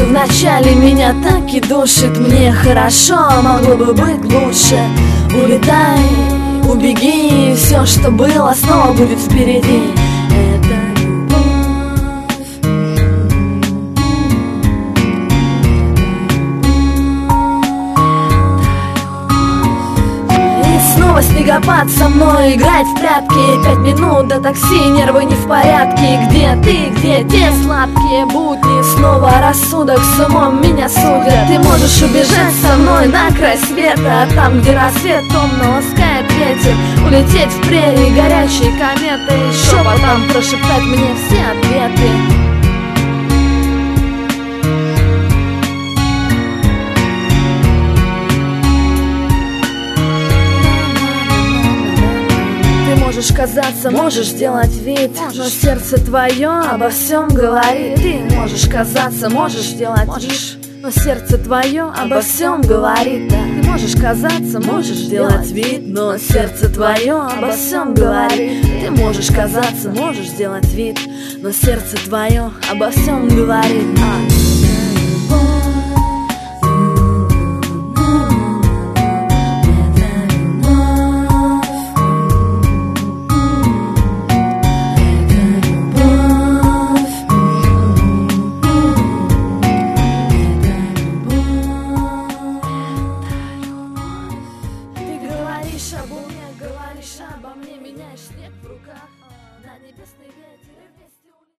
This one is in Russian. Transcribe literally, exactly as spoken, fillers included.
вначале меня так и душит. Мне хорошо, могло бы быть лучше. Улетай, убеги, все, что было, снова будет впереди. Это снегопад со мной, играть в прятки. Пять минут до такси, нервы не в порядке. Где ты, где те сладкие будни? Снова рассудок с умом меня судят. Ты можешь убежать со мной на край света, там, где рассвет томно ласкает ветер. Улететь в прерии горячей кометы и шепотом прошептать мне все ответы. Можешь казаться, можешь делать вид, но сердце твое обо всем говорит. Ты можешь казаться, можешь делать вид, но сердце твое обо всем говорит. Ты можешь казаться, можешь делать вид, но сердце твое обо всем говорит. Ты можешь казаться, можешь делать вид, но сердце твое обо всем говорит.